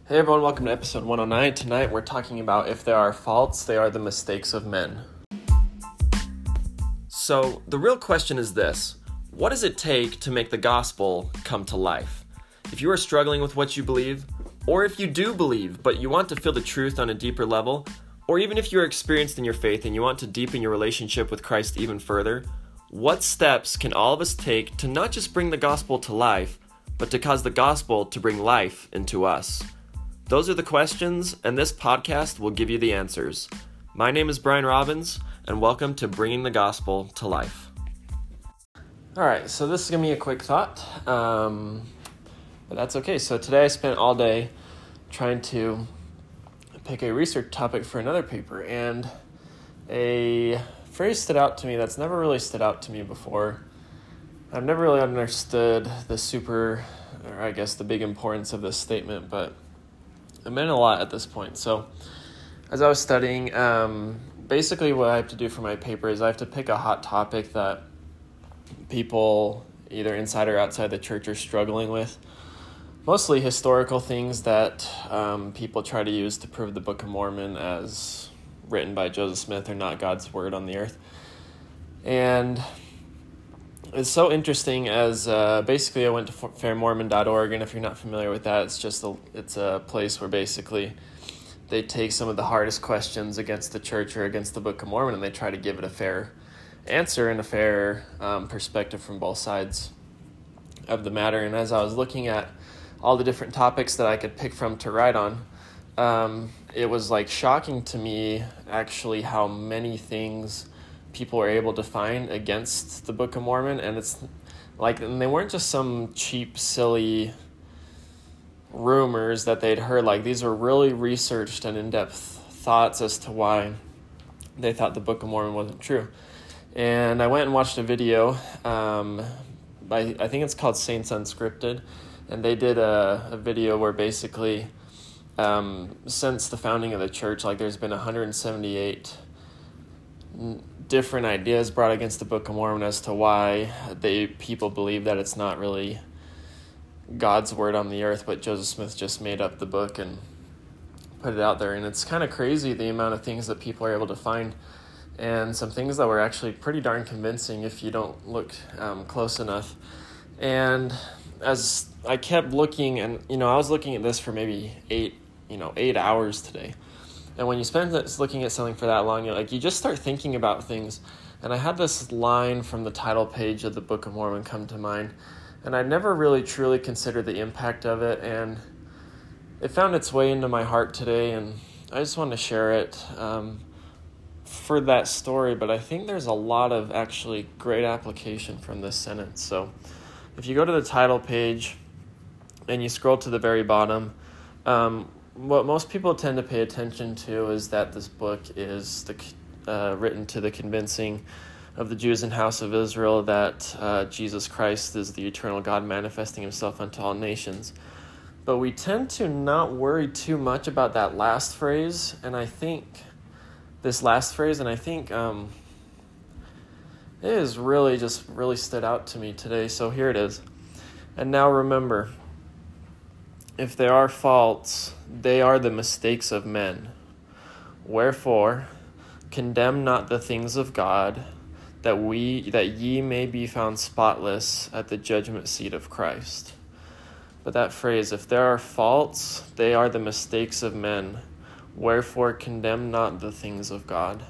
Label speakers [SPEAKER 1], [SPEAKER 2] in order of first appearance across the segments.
[SPEAKER 1] Hey everyone, welcome to episode 109. Tonight we're talking about if there are faults, they are the mistakes of men. So the real question is this: what does it take to make the gospel come to life? If you are struggling with what you believe, or if you do believe but you want to feel the truth on a deeper level, or even if you are experienced in your faith and you want to deepen your relationship with Christ even further, what steps can all of us take to not just bring the gospel to life, but to cause the gospel to bring life into us? Those are the questions, and this podcast will give you the answers. My name is Brian Robbins, and welcome to Bringing the Gospel to Life. Alright, so this is going to be a quick thought, but that's okay. So today I spent all day trying to pick a research topic for another paper, and a phrase stood out to me that's never really stood out to me before. I've never really understood the big importance of this statement, but it meant a lot at this point. So as I was studying, basically what I have to do for my paper is I have to pick a hot topic that people either inside or outside the church are struggling with. Mostly historical things that people try to use to prove the Book of Mormon as written by Joseph Smith are not God's word on the earth. And it's so interesting as basically I went to fairmormon.org, and if you're not familiar with that, it's a place where basically they take some of the hardest questions against the church or against the Book of Mormon, and they try to give it a fair answer and a fair perspective from both sides of the matter. And as I was looking at all the different topics that I could pick from to write on, it was shocking to me actually how many things people were able to find against the Book of Mormon, and and they weren't just some cheap, silly rumors that they'd heard. These were really researched and in-depth thoughts as to why they thought the Book of Mormon wasn't true. And I went and watched a video by, I think it's called Saints Unscripted, and they did a video where basically since the founding of the church, there's been 178 different ideas brought against the Book of Mormon as to why people believe that it's not really God's word on the earth, but Joseph Smith just made up the book and put it out there. And it's kind of crazy the amount of things that people are able to find, and some things that were actually pretty darn convincing if you don't look close enough. And as I kept looking, and I was looking at this for maybe 8 hours today. And when you spend looking at something for that long, you just start thinking about things. And I had this line from the title page of the Book of Mormon come to mind, and I'd never really truly considered the impact of it, and it found its way into my heart today, and I just wanted to share it for that story. But I think there's a lot of actually great application from this sentence. So if you go to the title page and you scroll to the very bottom, what most people tend to pay attention to is that this book is written to the convincing of the Jews and house of Israel that Jesus Christ is the eternal God manifesting himself unto all nations. But we tend to not worry too much about that last phrase, and I think it is really stood out to me today. So here it is. And now remember, if there are faults, they are the mistakes of men. Wherefore, condemn not the things of God, that ye may be found spotless at the judgment seat of Christ. But that phrase, if there are faults, they are the mistakes of men. Wherefore, condemn not the things of God.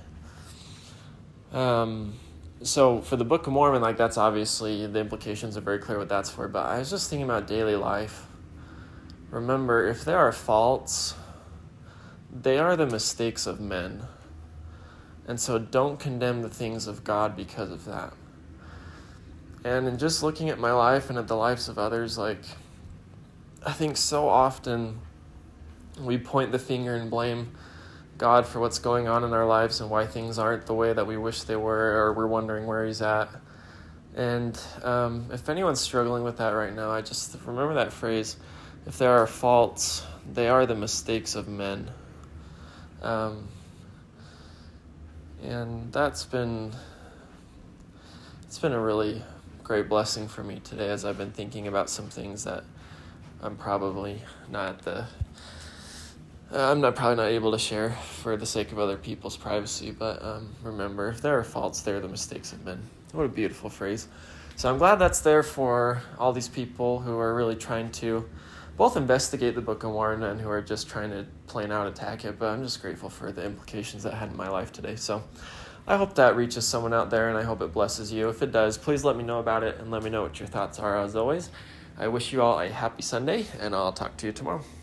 [SPEAKER 1] So for the Book of Mormon, that's obviously, the implications are very clear what that's for. But I was just thinking about daily life. Remember, if there are faults, they are the mistakes of men. And so don't condemn the things of God because of that. And in just looking at my life and at the lives of others, I think so often we point the finger and blame God for what's going on in our lives and why things aren't the way that we wish they were, or we're wondering where he's at. And if anyone's struggling with that right now, I just remember that phrase: if there are faults, they are the mistakes of men. And it's been a really great blessing for me today as I've been thinking about some things that I'm probably not at the I'm probably not able to share for the sake of other people's privacy, but remember, if there are faults there, the mistakes have been. What a beautiful phrase. So I'm glad that's there for all these people who are really trying to both investigate the Book of Mormon and who are just trying to plain out attack it, but I'm just grateful for the implications that had in my life today. So I hope that reaches someone out there, and I hope it blesses you. If it does, please let me know about it and let me know what your thoughts are as always. I wish you all a happy Sunday, and I'll talk to you tomorrow.